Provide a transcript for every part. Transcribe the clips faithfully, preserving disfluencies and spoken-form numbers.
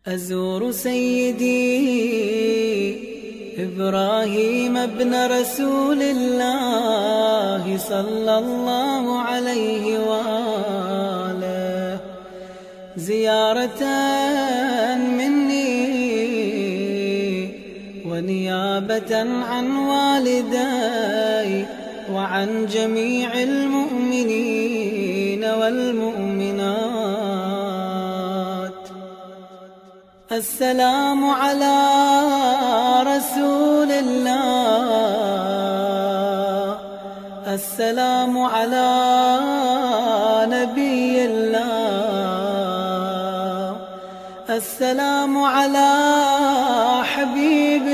أزور سيدي إبراهيم ابن رسول الله صلى الله عليه وآله زيارة مني ونيابة عن والدي وعن جميع المؤمنين والمؤمنات. السلام على رسول الله، السلام على نبي الله، السلام على حبيب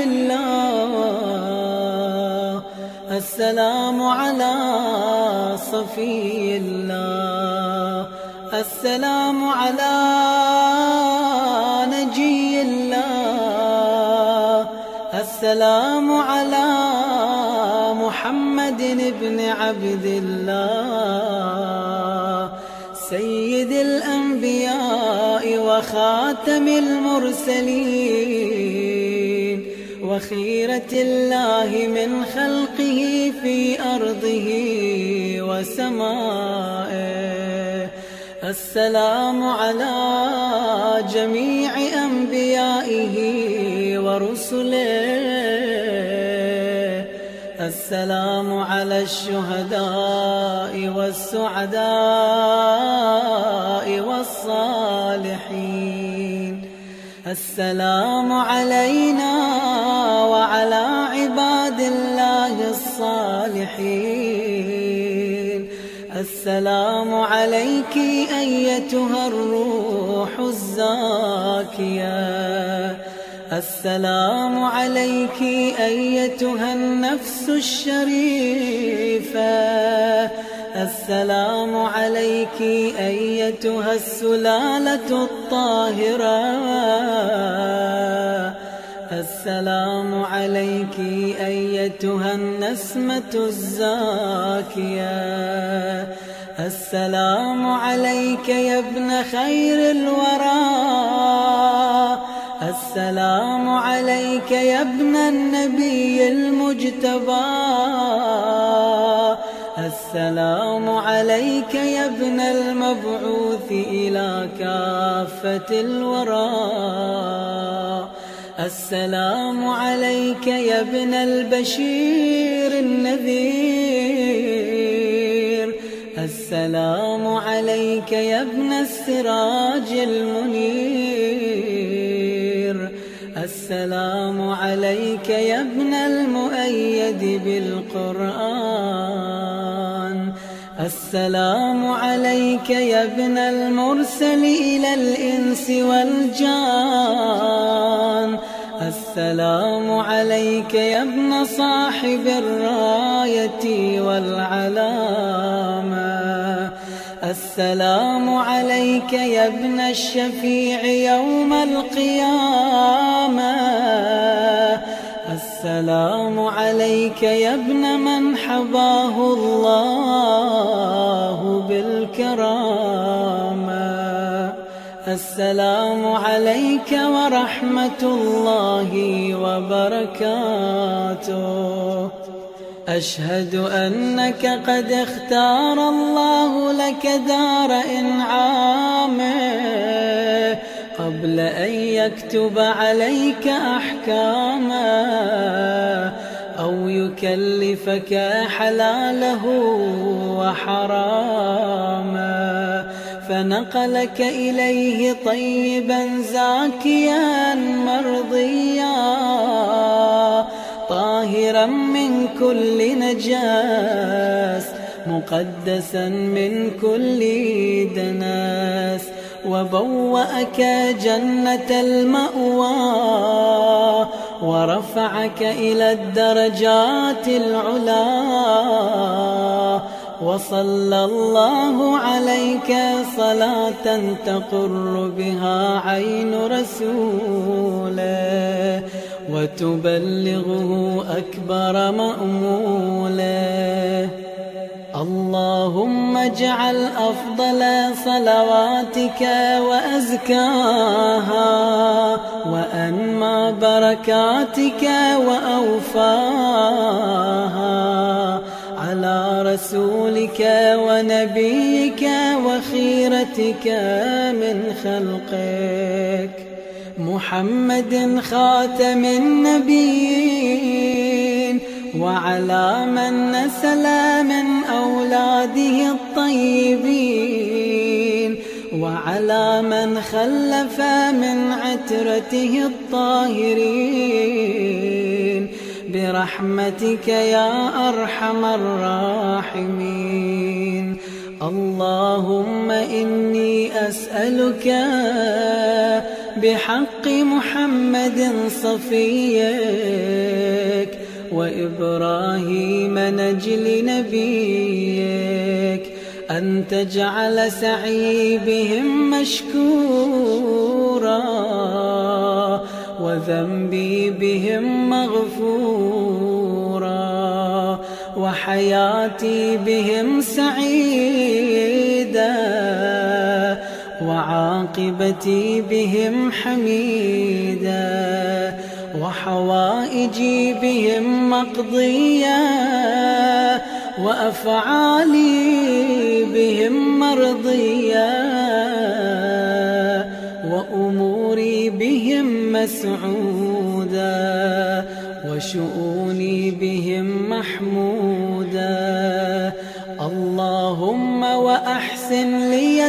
الله، السلام على صفي الله، السلام على نجي الله، السلام على محمد بن عبد الله سيد الأنبياء وخاتم المرسلين وخيرة الله من خلقه في أرضه وسمائه. السلام على جميع أنبيائه ورسله، السلام على الشهداء والسعداء والصالحين، السلام علينا وعلى عباد الله الصالحين. السلام عليك أيتها الروح الزاكية، السلام عليك أيتها النفس الشريفة، السلام عليك أيتها السلالة الطاهرة، السلام عليك أيتها النسمة الزاكية، السلام عليك يا ابن خير الورى، السلام عليك يا ابن النبي المجتبى، السلام عليك يا ابن المبعوث إلى كافة الورى، السلام عليك يا ابن البشير النذير، السلام عليك يا ابن السراج المنير، السلام عليك يا ابن المؤيد بالقرآن، السلام عليك يا ابن المرسل إلى الإنس والجان، السلام عليك يا ابن صاحب الراية والعلامة، السلام عليك يا ابن الشفيع يوم القيامة، السلام عليك يا ابن من حباه الله بالكرامة، السلام عليك ورحمة الله وبركاته. أشهد أنك قد اختار الله لك دار إنعامه قبل أن يكتب عليك أحكامه أو يكلفك حلاله وحرامه، فنقلك إليه طيبا زاكيا مرضيا طاهرا من كل نجاس مقدسا من كل دناس، وبوأك جنة المأوى ورفعك إلى الدرجات العلا، وصلى الله عليك صلاة تقر بها عين رسوله وتبلغه أكبر مأموله. اللهم اجعل أفضل صلواتك وأزكاها بركاتك وأوفاها على رسولك ونبيك وخيرتك من خلقك محمد خاتم النبيين، وعلى من نسل من أولاده الطيبين، وعلى من خلف من عترته الطاهرين برحمتك يا أرحم الراحمين. اللهم إني أسألك بحق محمد صفيك وإبراهيم نجل نبيك أن تجعل سعي بهم مشكورا وذنبي بهم مغفورا وحياتي بهم سعيدا وعاقبتي بهم حميدا وحوائجي بهم مقضيا وأفعالي بهم مرضيا وأموري بهم مسعودا وشؤوني بهم محمودا. اللهم وأحسن لي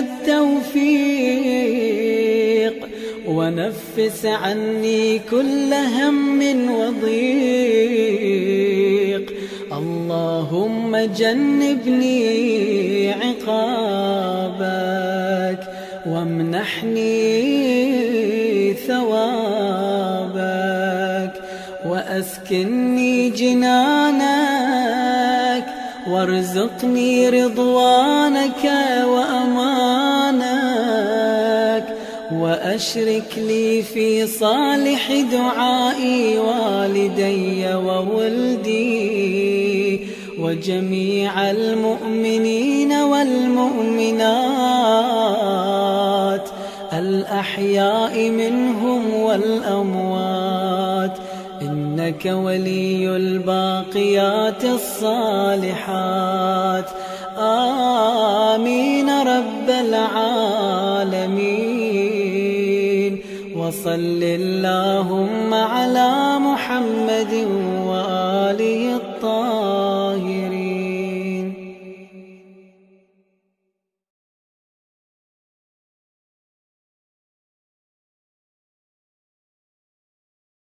التوفيق ونفس عني كل هم وضيق. اللهم جنبني عقابك وامنحني ثوابك وأسكنني جنانك وارزقني رضوانك وأمانك وأشرك لي في صالح دعائي والدي وولدي وجميع المؤمنين والمؤمنات الأحياء منهم والأموات إنك ولي الباقيات الصالحات. آمين رب العالمين. وصل اللهم على محمد وآله